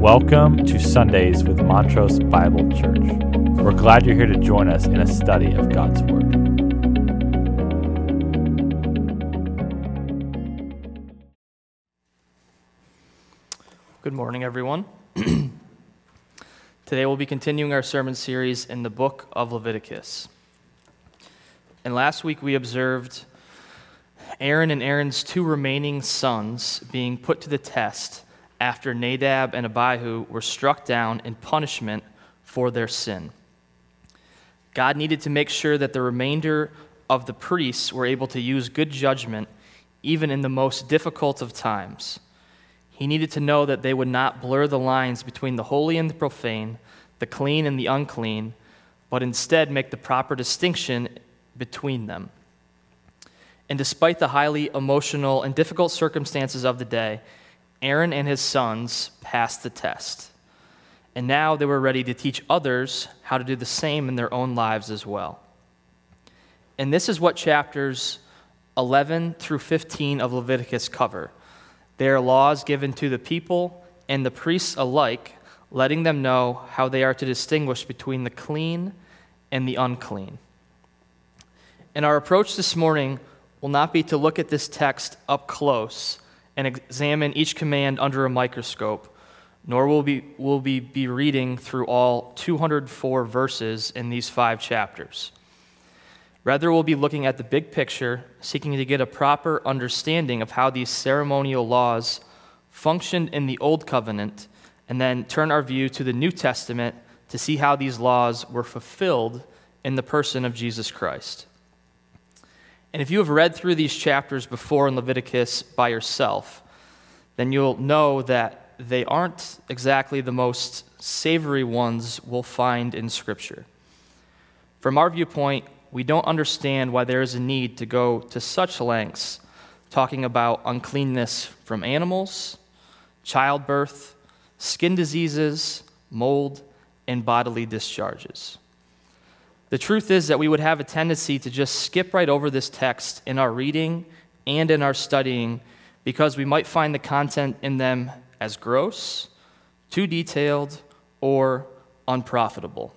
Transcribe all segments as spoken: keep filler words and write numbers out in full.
Welcome to Sundays with Montrose Bible Church. We're glad you're here to join us in a study of God's Word. Good morning, everyone. Today we'll be continuing our sermon series in the book of Leviticus. And last week we observed Aaron and Aaron's two remaining sons being put to the test after Nadab and Abihu were struck down in punishment for their sin. God needed to make sure that the remainder of the priests were able to use good judgment even in the most difficult of times. He needed to know that they would not blur the lines between the holy and the profane, the clean and the unclean, but instead make the proper distinction between them. And despite the highly emotional and difficult circumstances of the day, Aaron and his sons passed the test. And now they were ready to teach others how to do the same in their own lives as well. And this is what chapters eleven through fifteen of Leviticus cover. They are laws given to the people and the priests alike, letting them know how they are to distinguish between the clean and the unclean. And our approach this morning will not be to look at this text up close and examine each command under a microscope, nor will we will we be reading through all two hundred four verses in these five chapters. Rather, we'll be looking at the big picture, seeking to get a proper understanding of how these ceremonial laws functioned in the Old Covenant, and then turn our view to the New Testament to see how these laws were fulfilled in the person of Jesus Christ. And if you have read through these chapters before in Leviticus by yourself, then you'll know that they aren't exactly the most savory ones we'll find in Scripture. From our viewpoint, we don't understand why there is a need to go to such lengths talking about uncleanness from animals, childbirth, skin diseases, mold, and bodily discharges. The truth is that we would have a tendency to just skip right over this text in our reading and in our studying because we might find the content in them as gross, too detailed, or unprofitable.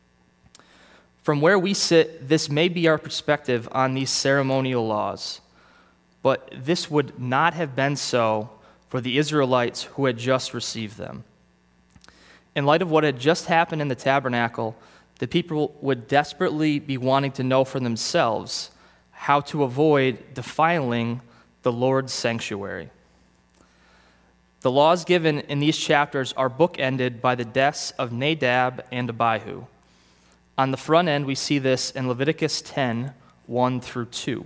From where we sit, this may be our perspective on these ceremonial laws, but this would not have been so for the Israelites who had just received them. In light of what had just happened in the tabernacle, the people would desperately be wanting to know for themselves how to avoid defiling the Lord's sanctuary. The laws given in these chapters are bookended by the deaths of Nadab and Abihu. On the front end, we see this in Leviticus ten, one through two.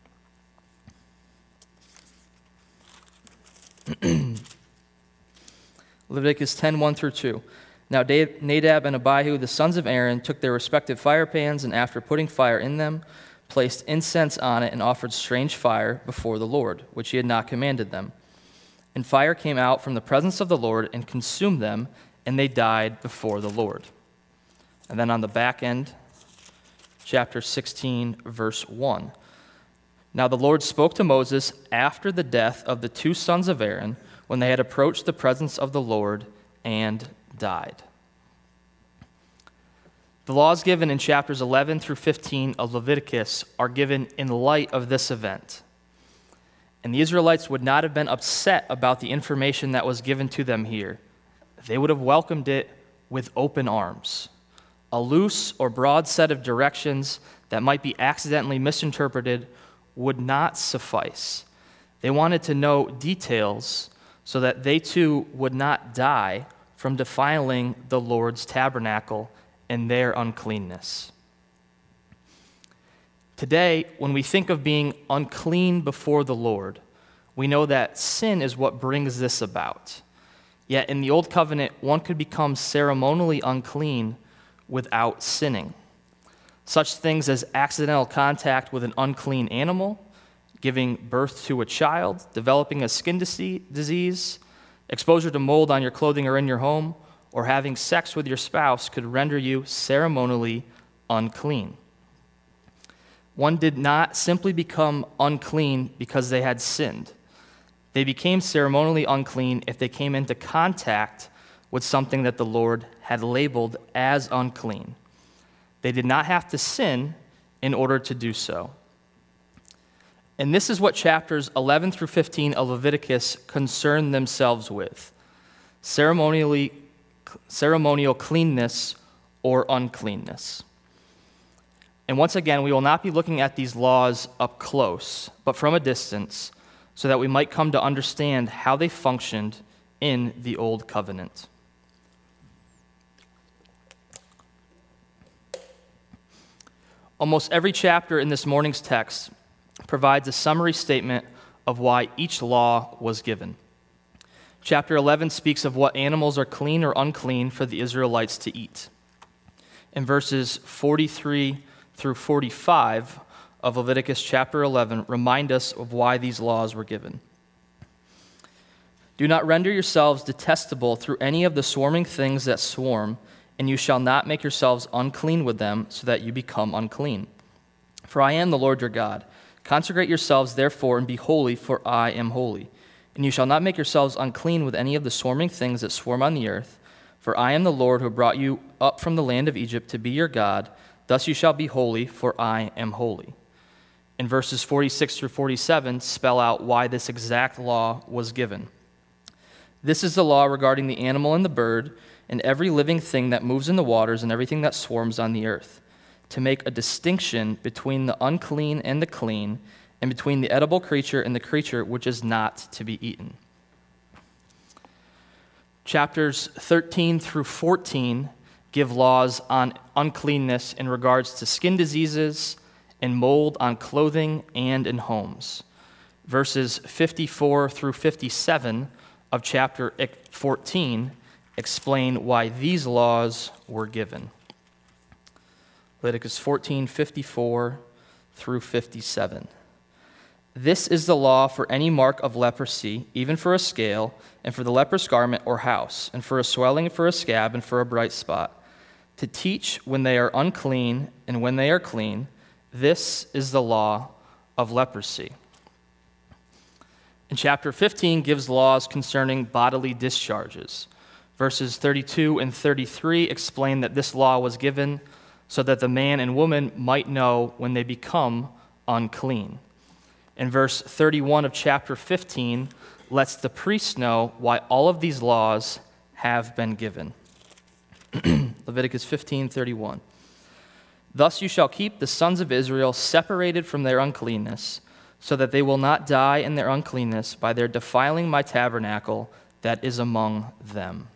Leviticus ten, one through two. Now Nadab and Abihu, the sons of Aaron, took their respective fire pans, and after putting fire in them, placed incense on it and offered strange fire before the Lord, which he had not commanded them. And fire came out from the presence of the Lord and consumed them, and they died before the Lord. And then on the back end, chapter sixteen, verse one. Now the Lord spoke to Moses after the death of the two sons of Aaron, when they had approached the presence of the Lord and died. The laws given in chapters eleven through fifteen of Leviticus are given in light of this event. And the Israelites would not have been upset about the information that was given to them here. They would have welcomed it with open arms. A loose or broad set of directions that might be accidentally misinterpreted would not suffice. They wanted to know details so that they too would not die from defiling the Lord's tabernacle and their uncleanness. Today, when we think of being unclean before the Lord, we know that sin is what brings this about. Yet in the Old Covenant, one could become ceremonially unclean without sinning. Such things as accidental contact with an unclean animal, giving birth to a child, developing a skin disease, exposure to mold on your clothing or in your home, or having sex with your spouse could render you ceremonially unclean. One did not simply become unclean because they had sinned. They became ceremonially unclean if they came into contact with something that the Lord had labeled as unclean. They did not have to sin in order to do so. And this is what chapters eleven through fifteen of Leviticus concern themselves with: ceremonially, ceremonial cleanness or uncleanness. And once again, we will not be looking at these laws up close, but from a distance, so that we might come to understand how they functioned in the Old Covenant. Almost every chapter in this morning's text provides a summary statement of why each law was given. Chapter eleven speaks of what animals are clean or unclean for the Israelites to eat. In verses forty-three through forty-five of Leviticus chapter eleven remind us of why these laws were given. Do not render yourselves detestable through any of the swarming things that swarm, and you shall not make yourselves unclean with them, so that you become unclean. For I am the Lord your God. Consecrate yourselves, therefore, and be holy, for I am holy. And you shall not make yourselves unclean with any of the swarming things that swarm on the earth, for I am the Lord who brought you up from the land of Egypt to be your God. Thus you shall be holy, for I am holy. In verses forty-six through forty-seven spell out why this exact law was given. This is the law regarding the animal and the bird, and every living thing that moves in the waters and everything that swarms on the earth, to make a distinction between the unclean and the clean, and between the edible creature and the creature which is not to be eaten. Chapters thirteen through fourteen give laws on uncleanness in regards to skin diseases and mold on clothing and in homes. Verses fifty-four through fifty-seven of chapter fourteen explain why these laws were given. Leviticus fourteen, fifty-four through fifty-seven. This is the law for any mark of leprosy, even for a scale, and for the leprous garment or house, and for a swelling, and for a scab, and for a bright spot, to teach when they are unclean and when they are clean. This is the law of leprosy. And chapter fifteen gives laws concerning bodily discharges. Verses thirty-two and thirty-three explain that this law was given so that the man and woman might know when they become unclean. And verse thirty-one of chapter fifteen lets the priest know why all of these laws have been given. Leviticus fifteen thirty-one. Thus you shall keep the sons of Israel separated from their uncleanness, so that they will not die in their uncleanness by their defiling my tabernacle that is among them.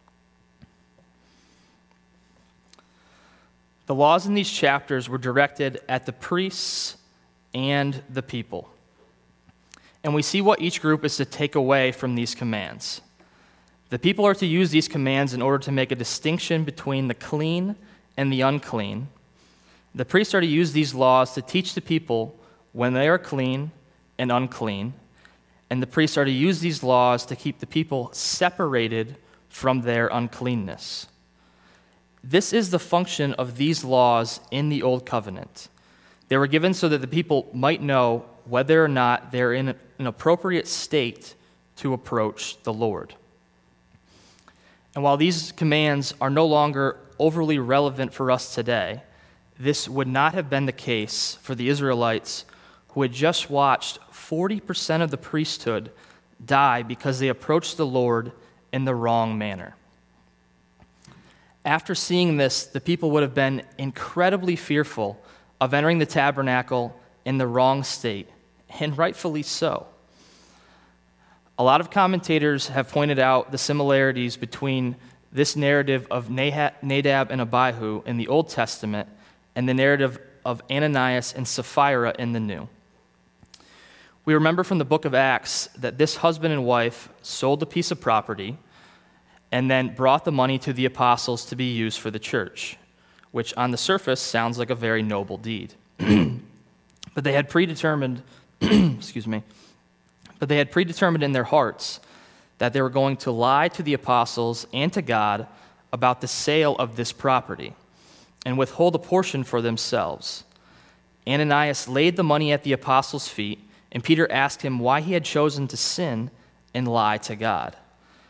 The laws in these chapters were directed at the priests and the people. And we see what each group is to take away from these commands. The people are to use these commands in order to make a distinction between the clean and the unclean. The priests are to use these laws to teach the people when they are clean and unclean. And the priests are to use these laws to keep the people separated from their uncleanness. This is the function of these laws in the Old Covenant. They were given so that the people might know whether or not they're in an appropriate state to approach the Lord. And while these commands are no longer overly relevant for us today, this would not have been the case for the Israelites who had just watched forty percent of the priesthood die because they approached the Lord in the wrong manner. After seeing this, the people would have been incredibly fearful of entering the tabernacle in the wrong state, and rightfully so. A lot of commentators have pointed out the similarities between this narrative of Nadab and Abihu in the Old Testament and the narrative of Ananias and Sapphira in the New. We remember from the book of Acts that this husband and wife sold a piece of property and then brought the money to the apostles to be used for the church, which on the surface sounds like a very noble deed. But they had predetermined, excuse me, but they had predetermined in their hearts that they were going to lie to the apostles and to God about the sale of this property and withhold a portion for themselves. Ananias laid the money at the apostles' feet, and Peter asked him why he had chosen to sin and lie to God.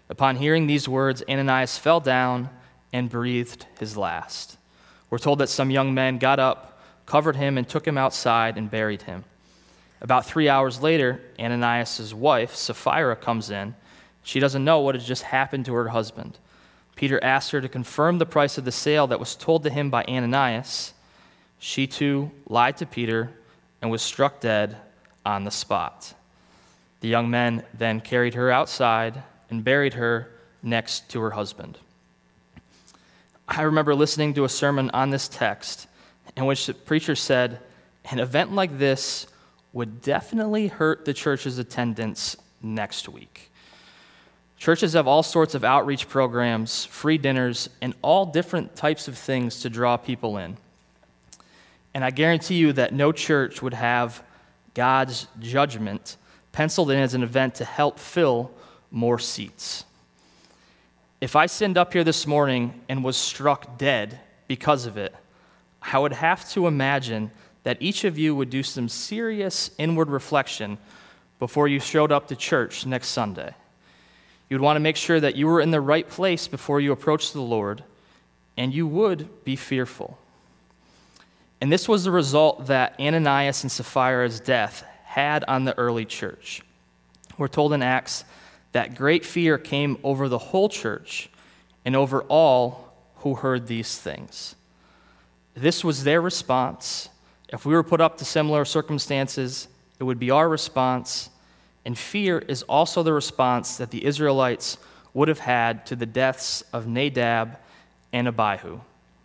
Upon hearing these words, Ananias fell down and breathed his last. We're told that some young men got up, covered him, and took him outside and buried him. About three hours later, Ananias' wife, Sapphira, comes in. She doesn't know what had just happened to her husband. Peter asked her to confirm the price of the sale that was told to him by Ananias. She too lied to Peter and was struck dead on the spot. The young men then carried her outside and buried her next to her husband. I remember listening to a sermon on this text in which the preacher said, an event like this would definitely hurt the church's attendance next week. Churches have all sorts of outreach programs, free dinners, and all different types of things to draw people in. And I guarantee you that no church would have God's judgment penciled in as an event to help fill more seats. If I sinned up here this morning and was struck dead because of it, I would have to imagine that each of you would do some serious inward reflection before you showed up to church next Sunday. You'd want to make sure that you were in the right place before you approached the Lord, and you would be fearful. And this was the result that Ananias and Sapphira's death had on the early church. We're told in Acts that great fear came over the whole church and over all who heard these things. This was their response. If we were put up to similar circumstances, it would be our response. And fear is also the response that the Israelites would have had to the deaths of Nadab and Abihu.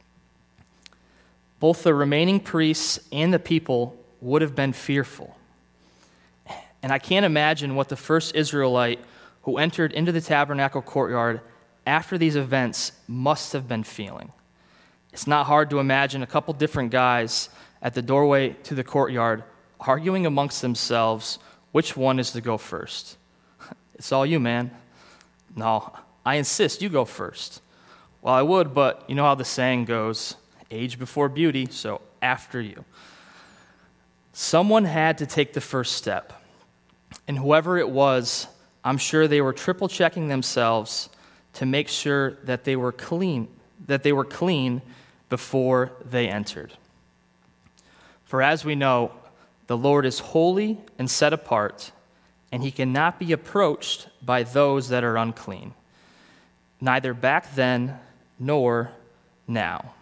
Both the remaining priests and the people would have been fearful. And I can't imagine what the first Israelite who entered into the tabernacle courtyard after these events must have been feeling. It's not hard to imagine a couple different guys at the doorway to the courtyard arguing amongst themselves which one is to go first. It's all you, man. No, I insist you go first. Well, I would, but you know how the saying goes, age before beauty, so after you. Someone had to take the first step, and whoever it was, I'm sure they were triple checking themselves to make sure that they were clean, that they were clean before they entered. For as we know, the Lord is holy and set apart, and he cannot be approached by those that are unclean, neither back then nor now.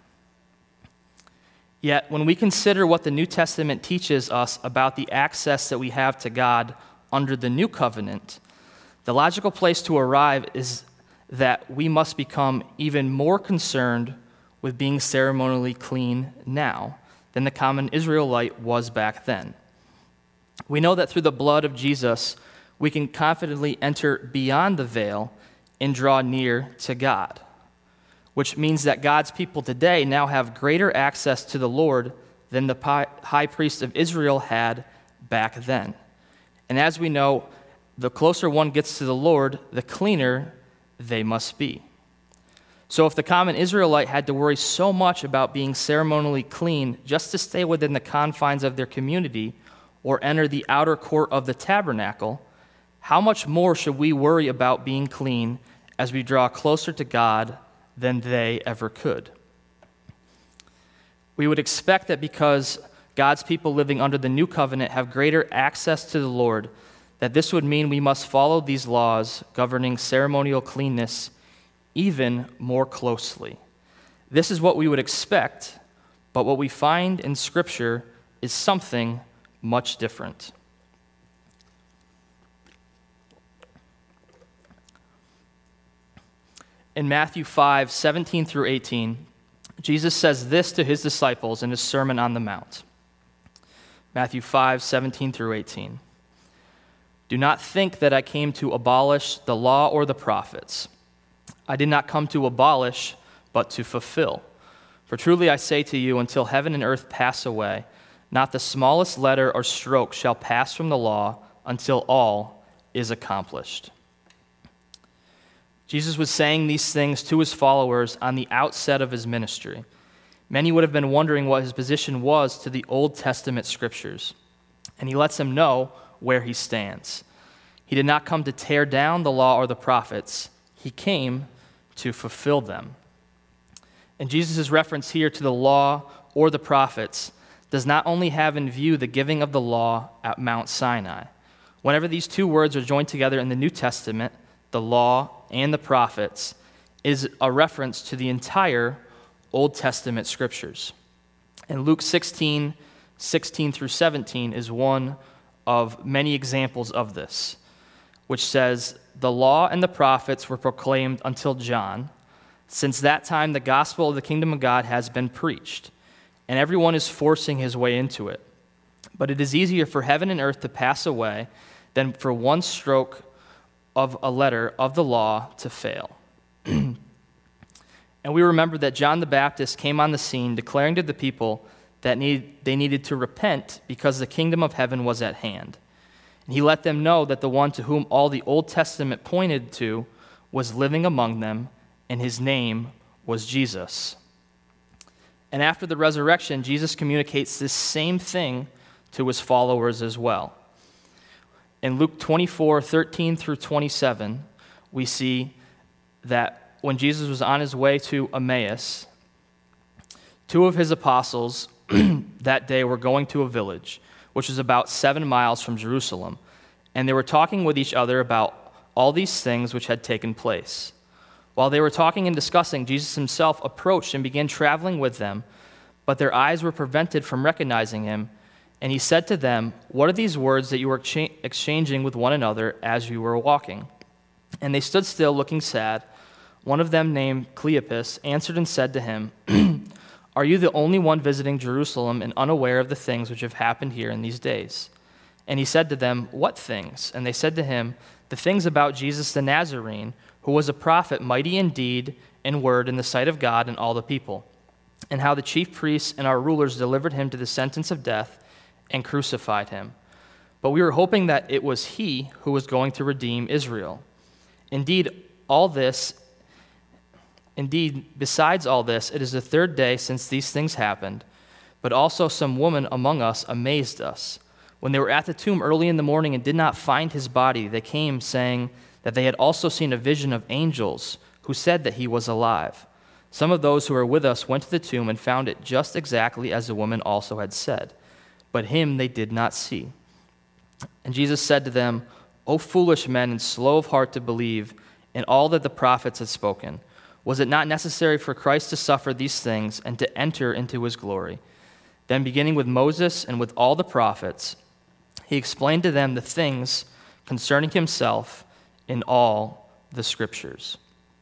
Yet, when we consider what the New Testament teaches us about the access that we have to God under the new covenant, the logical place to arrive is that we must become even more concerned with being ceremonially clean now than the common Israelite was back then. We know that through the blood of Jesus, we can confidently enter beyond the veil and draw near to God, which means that God's people today now have greater access to the Lord than the high priest of Israel had back then. And as we know, the closer one gets to the Lord, the cleaner they must be. So if the common Israelite had to worry so much about being ceremonially clean just to stay within the confines of their community or enter the outer court of the tabernacle, how much more should we worry about being clean as we draw closer to God than they ever could? We would expect that because God's people living under the new covenant have greater access to the Lord, that this would mean we must follow these laws governing ceremonial cleanness even more closely. This is what we would expect, but what we find in Scripture is something much different. In Matthew five, seventeen through eighteen, Jesus says this to his disciples in his Sermon on the Mount. Matthew five, seventeen through eighteen. Do not think that I came to abolish the law or the prophets. I did not come to abolish, but to fulfill. For truly I say to you, until heaven and earth pass away, not the smallest letter or stroke shall pass from the law until all is accomplished. Jesus was saying these things to his followers on the outset of his ministry. Many would have been wondering what his position was to the Old Testament scriptures, and he lets them know where he stands. He did not come to tear down the law or the prophets. He came to fulfill them. And Jesus' reference here to the law or the prophets does not only have in view the giving of the law at Mount Sinai. Whenever these two words are joined together in the New Testament, the law and the prophets, is a reference to the entire Old Testament scriptures. And Luke sixteen, sixteen through seventeen is one of many examples of this, which says, "The law and the prophets were proclaimed until John. Since that time, the gospel of the kingdom of God has been preached, and everyone is forcing his way into it. But it is easier for heaven and earth to pass away than for one stroke of a letter of the law to fail." And we remember that John the Baptist came on the scene declaring to the people that need, they needed to repent because the kingdom of heaven was at hand. And he let them know that the one to whom all the Old Testament pointed to was living among them, and his name was Jesus. And after the resurrection, Jesus communicates this same thing to his followers as well. In Luke twenty-four, thirteen through twenty-seven, we see that when Jesus was on his way to Emmaus, two of his apostles that day were going to a village, which was about seven miles from Jerusalem, and they were talking with each other about all these things which had taken place. While they were talking and discussing, Jesus himself approached and began traveling with them, but their eyes were prevented from recognizing him, and he said to them, "What are these words that you are exchanging with one another as you were walking?" And they stood still, looking sad. One of them, named Cleopas, answered and said to him, "Are you the only one visiting Jerusalem and unaware of the things which have happened here in these days?" And he said to them, "What things?" And they said to him, "The things about Jesus the Nazarene, who was a prophet, mighty in deed and word in the sight of God and all the people, and how the chief priests and our rulers delivered him to the sentence of death and crucified him. But we were hoping that it was he who was going to redeem Israel. Indeed, all this Indeed, besides all this, it is the third day since these things happened, but also some women among us amazed us. When they were at the tomb early in the morning and did not find his body, they came saying that they had also seen a vision of angels who said that he was alive. Some of those who were with us went to the tomb and found it just exactly as the woman also had said, but him they did not see." And Jesus said to them, "O foolish men and slow of heart to believe in all that the prophets had spoken. Was it not necessary for Christ to suffer these things and to enter into his glory?" Then beginning with Moses and with all the prophets, he explained to them the things concerning himself in all the scriptures.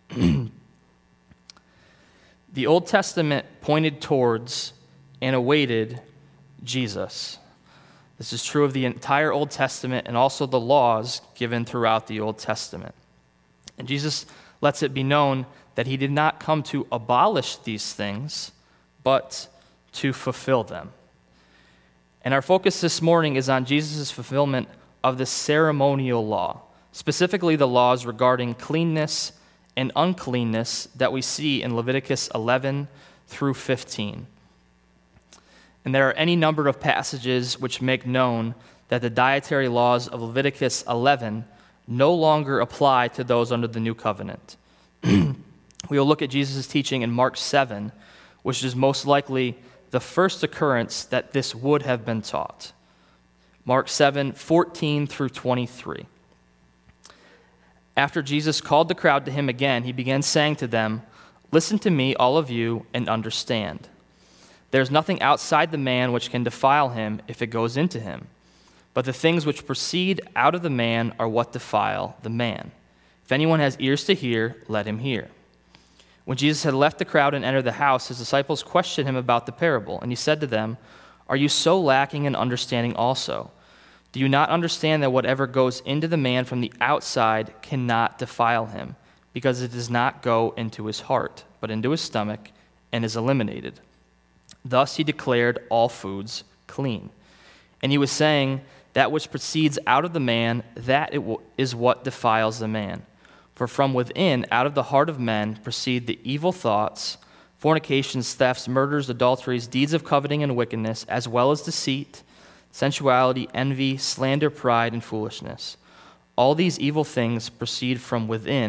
The Old Testament pointed towards and awaited Jesus. This is true of the entire Old Testament and also the laws given throughout the Old Testament. And Jesus lets it be known that he did not come to abolish these things, but to fulfill them. And our focus this morning is on Jesus' fulfillment of the ceremonial law, specifically the laws regarding cleanness and uncleanness that we see in Leviticus eleven through fifteen. And there are any number of passages which make known that the dietary laws of Leviticus eleven no longer apply to those under the new covenant. We will look at Jesus' teaching in Mark seven, which is most likely the first occurrence that this would have been taught. Mark seven, fourteen through twenty-three. After Jesus called the crowd to him again, he began saying to them, "Listen to me, all of you, and understand. There is nothing outside the man which can defile him if it goes into him. But the things which proceed out of the man are what defile the man. If anyone has ears to hear, let him hear." When Jesus had left the crowd and entered the house, his disciples questioned him about the parable, and he said to them, "Are you so lacking in understanding also? Do you not understand that whatever goes into the man from the outside cannot defile him, because it does not go into his heart, but into his stomach, and is eliminated? Thus he declared all foods clean. And he was saying, that which proceeds out of the man, that it is what defiles the man. For from within, out of the heart of men, proceed the evil thoughts, fornications, thefts, murders, adulteries, deeds of coveting and wickedness, as well as deceit, sensuality, envy, slander, pride, and foolishness. All these evil things proceed from within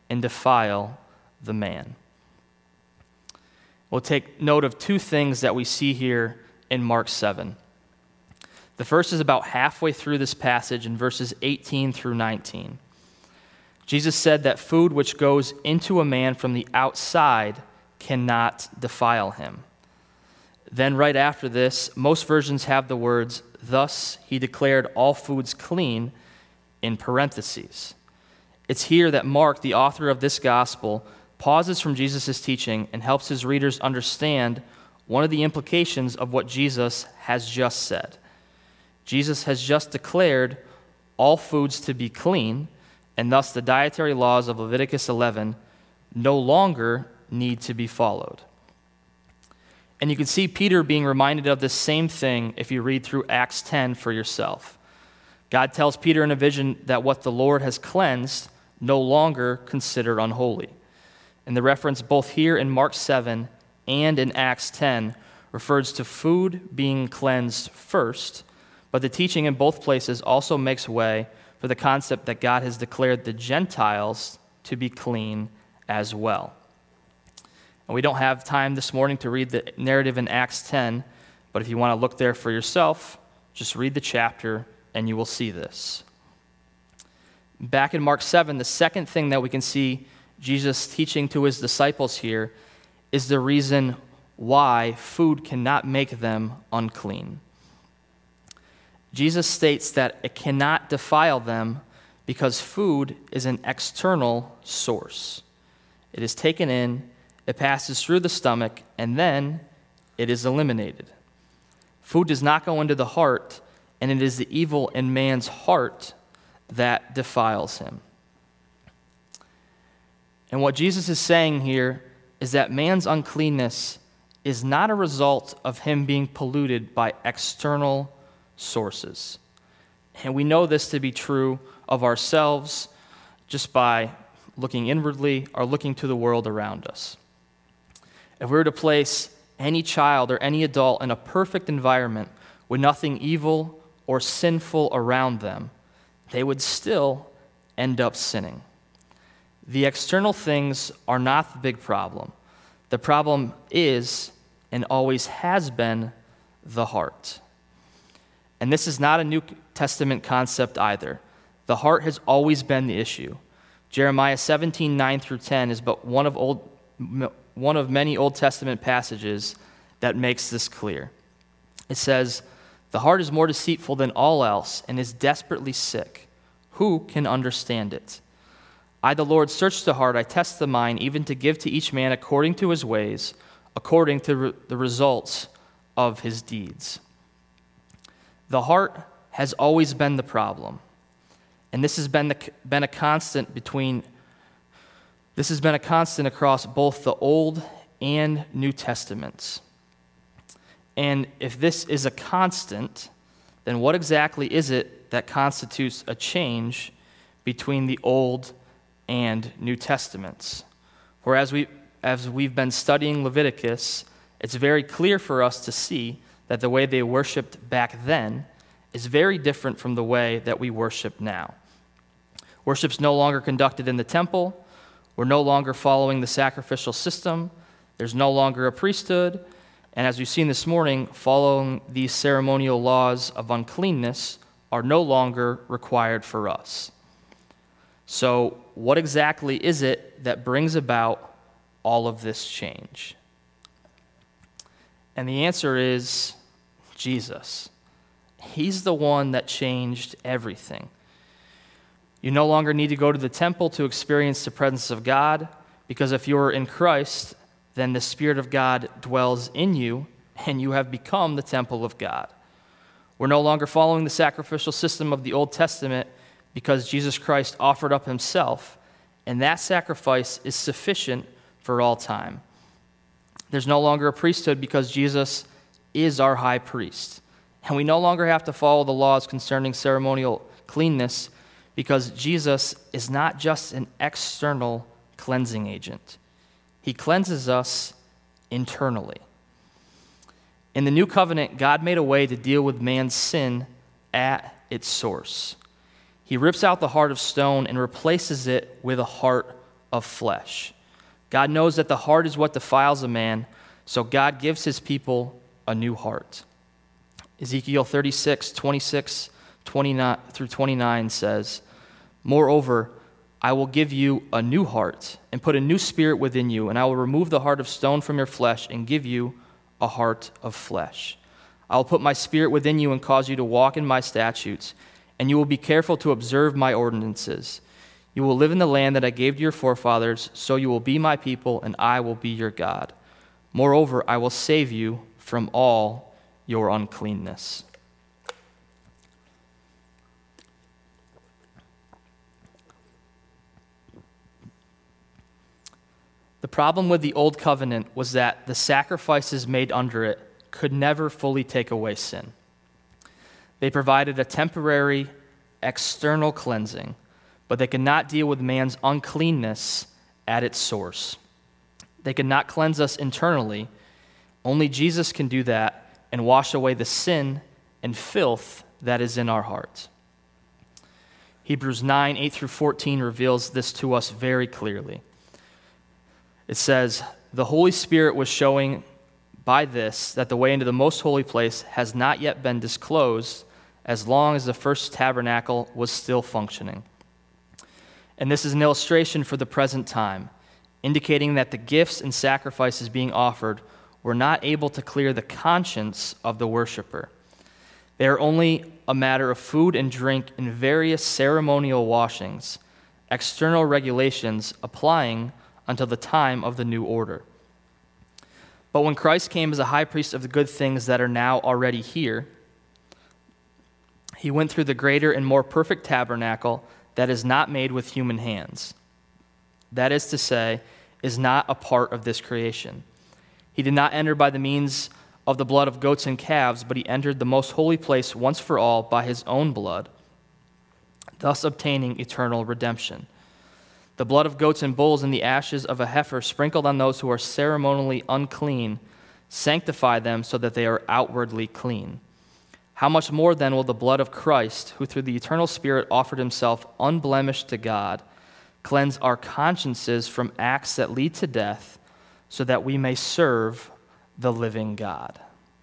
and defile the man. We'll take note of two things that we see here in Mark seven. The first is about halfway through this passage in verses eighteen through nineteen. Jesus said that food which goes into a man from the outside cannot defile him. Then right after this, most versions have the words, "Thus he declared all foods clean," in parentheses. It's here that Mark, the author of this gospel, pauses from Jesus' teaching and helps his readers understand one of the implications of what Jesus has just said. Jesus has just declared all foods to be clean, and thus the dietary laws of Leviticus eleven no longer need to be followed. And you can see Peter being reminded of this same thing if you read through Acts ten for yourself. God tells Peter in a vision that what the Lord has cleansed no longer consider unholy. And the reference both here in Mark seven and in Acts ten refers to food being cleansed first, but the teaching in both places also makes way for the concept that God has declared the Gentiles to be clean as well. And we don't have time this morning to read the narrative in Acts ten, but if you want to look there for yourself, just read the chapter and you will see this. Back in Mark seven, the second thing that we can see Jesus teaching to his disciples here is the reason why food cannot make them unclean. Jesus states that it cannot defile them because food is an external source. It is taken in, it passes through the stomach, and then it is eliminated. Food does not go into the heart, and it is the evil in man's heart that defiles him. And what Jesus is saying here is that man's uncleanness is not a result of him being polluted by external sources. And we know this to be true of ourselves just by looking inwardly or looking to the world around us. If we were to place any child or any adult in a perfect environment with nothing evil or sinful around them, they would still end up sinning. The external things are not the big problem. The problem is, and always has been, the heart. And this is not a New Testament concept either. The heart has always been the issue. Jeremiah seventeen, nine through ten is but one of old, one of many Old Testament passages that makes this clear. It says, "The heart is more deceitful than all else and is desperately sick. Who can understand it? I, the Lord, search the heart, I test the mind, even to give to each man according to his ways, according to re- the results of his deeds." The heart has always been the problem. And this has been, the, been a constant between, this has been a constant across both the Old and New Testaments. And if this is a constant, then what exactly is it that constitutes a change between the Old and New Testaments? For as, we, as we've been studying Leviticus, it's very clear for us to see that the way they worshiped back then is very different from the way that we worship now. Worship's no longer conducted in the temple. We're no longer following the sacrificial system. There's no longer a priesthood. And as we've seen this morning, following these ceremonial laws of uncleanness are no longer required for us. So what exactly is it that brings about all of this change? And the answer is Jesus. He's the one that changed everything. You no longer need to go to the temple to experience the presence of God, because if you're in Christ, then the Spirit of God dwells in you, and you have become the temple of God. We're no longer following the sacrificial system of the Old Testament because Jesus Christ offered up himself, and that sacrifice is sufficient for all time. There's no longer a priesthood because Jesus is our high priest. And we no longer have to follow the laws concerning ceremonial cleanness because Jesus is not just an external cleansing agent. He cleanses us internally. In the new covenant, God made a way to deal with man's sin at its source. He rips out the heart of stone and replaces it with a heart of flesh. God knows that the heart is what defiles a man, so God gives his people a new heart. Ezekiel thirty-six, twenty-six, twenty-nine through twenty-nine says, "Moreover, I will give you a new heart and put a new spirit within you, and I will remove the heart of stone from your flesh and give you a heart of flesh. I will put my spirit within you and cause you to walk in my statutes, and you will be careful to observe my ordinances. You will live in the land that I gave to your forefathers, so you will be my people, and I will be your God. Moreover, I will save you from all your uncleanness." The problem with the Old Covenant was that the sacrifices made under it could never fully take away sin. They provided a temporary external cleansing, but they could not deal with man's uncleanness at its source. They could not cleanse us internally. Only Jesus can do that and wash away the sin and filth that is in our heart. Hebrews nine, eight through fourteen reveals this to us very clearly. It says, "The Holy Spirit was showing by this that the way into the most holy place has not yet been disclosed as long as the first tabernacle was still functioning. And this is an illustration for the present time, indicating that the gifts and sacrifices being offered were not able to clear the conscience of the worshiper. They are only a matter of food and drink and various ceremonial washings, external regulations applying until the time of the new order. But when Christ came as a high priest of the good things that are now already here, he went through the greater and more perfect tabernacle that is not made with human hands. That is to say, is not a part of this creation. He did not enter by the means of the blood of goats and calves, but he entered the most holy place once for all by his own blood, thus obtaining eternal redemption. The blood of goats and bulls and the ashes of a heifer sprinkled on those who are ceremonially unclean sanctify them so that they are outwardly clean. How much more then will the blood of Christ, who through the eternal Spirit offered himself unblemished to God, cleanse our consciences from acts that lead to death, so that we may serve the living God?"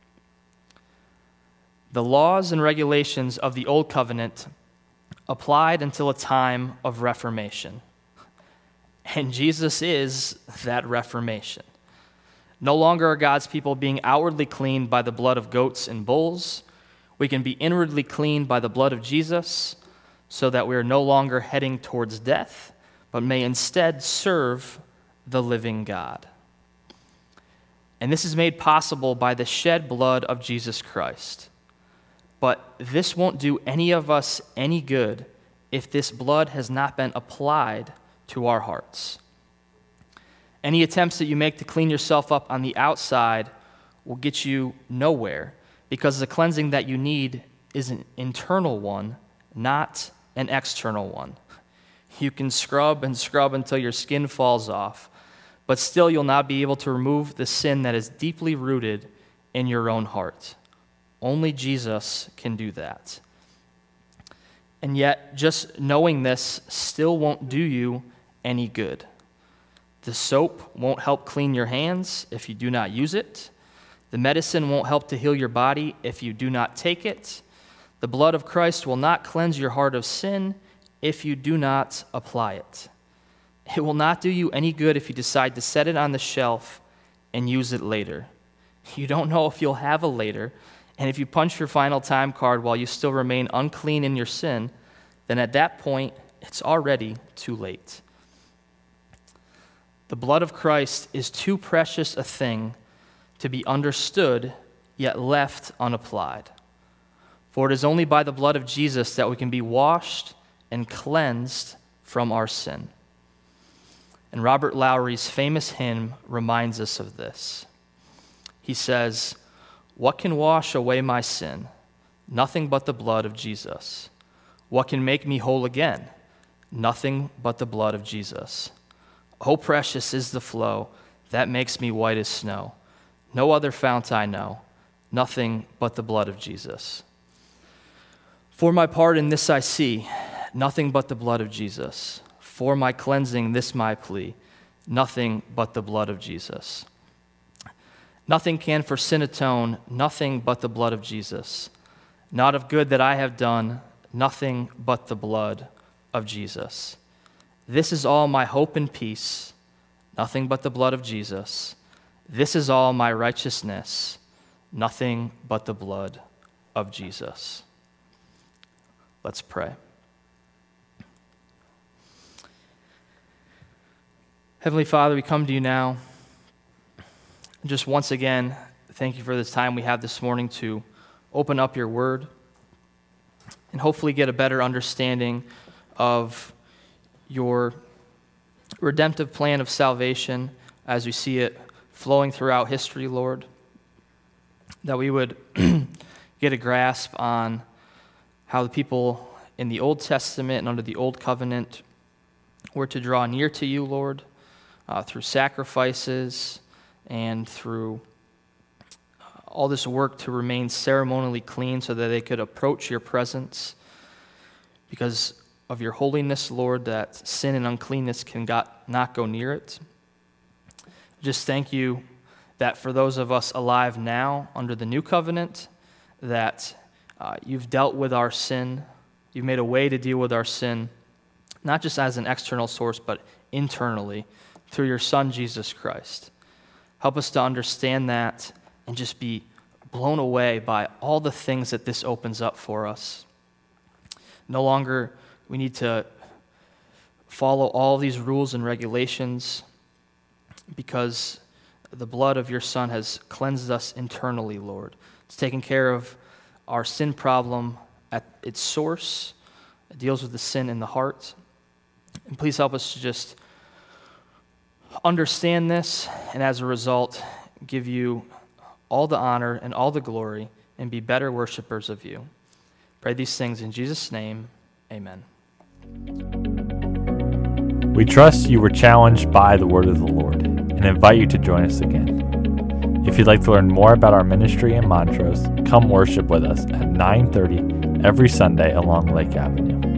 The laws and regulations of the Old Covenant applied until a time of Reformation. And Jesus is that Reformation. No longer are God's people being outwardly cleaned by the blood of goats and bulls. We can be inwardly cleaned by the blood of Jesus, so that we are no longer heading towards death, but may instead serve the living God. And this is made possible by the shed blood of Jesus Christ. But this won't do any of us any good if this blood has not been applied to our hearts. Any attempts that you make to clean yourself up on the outside will get you nowhere, because the cleansing that you need is an internal one, not an external one. You can scrub and scrub until your skin falls off, but still you'll not be able to remove the sin that is deeply rooted in your own heart. Only Jesus can do that. And yet, just knowing this still won't do you any good. The soap won't help clean your hands if you do not use it. The medicine won't help to heal your body if you do not take it. The blood of Christ will not cleanse your heart of sin if you do not apply it. It will not do you any good if you decide to set it on the shelf and use it later. You don't know if you'll have a later, and if you punch your final time card while you still remain unclean in your sin, then at that point, it's already too late. The blood of Christ is too precious a thing to be understood, yet left unapplied. For it is only by the blood of Jesus that we can be washed and cleansed from our sin. And Robert Lowry's famous hymn reminds us of this. He says, "What can wash away my sin? Nothing but the blood of Jesus. What can make me whole again? Nothing but the blood of Jesus. Oh, precious is the flow that makes me white as snow. No other fount I know, nothing but the blood of Jesus. For my part in this I see, nothing but the blood of Jesus. For my cleansing, this my plea, nothing but the blood of Jesus. Nothing can for sin atone, nothing but the blood of Jesus. Not of good that I have done, nothing but the blood of Jesus. This is all my hope and peace, nothing but the blood of Jesus. This is all my righteousness, nothing but the blood of Jesus. Let's pray. Heavenly Father, we come to you now. Just once again, thank you for this time we have this morning to open up your word and hopefully get a better understanding of your redemptive plan of salvation as we see it flowing throughout history, Lord. That we would get a grasp on how the people in the Old Testament and under the Old Covenant were to draw near to you, Lord, uh, through sacrifices and through all this work to remain ceremonially clean so that they could approach your presence. Because of your holiness, Lord, that sin and uncleanness can got, not go near it. Just thank you that for those of us alive now under the new covenant, that uh, you've dealt with our sin. You've made a way to deal with our sin, not just as an external source, but internally through your Son, Jesus Christ. Help us to understand that and just be blown away by all the things that this opens up for us. No longer we need to follow all these rules and regulations because the blood of your Son has cleansed us internally, Lord. It's taken care of our sin problem at its source. It deals with the sin in the heart. And please help us to just understand this, and as a result, give you all the honor and all the glory and be better worshipers of you. Pray these things in Jesus' name. Amen. We trust you were challenged by the word of the Lord and invite you to join us again. If you'd like to learn more about our ministry in Montrose, come worship with us at nine thirty every Sunday along Lake Avenue.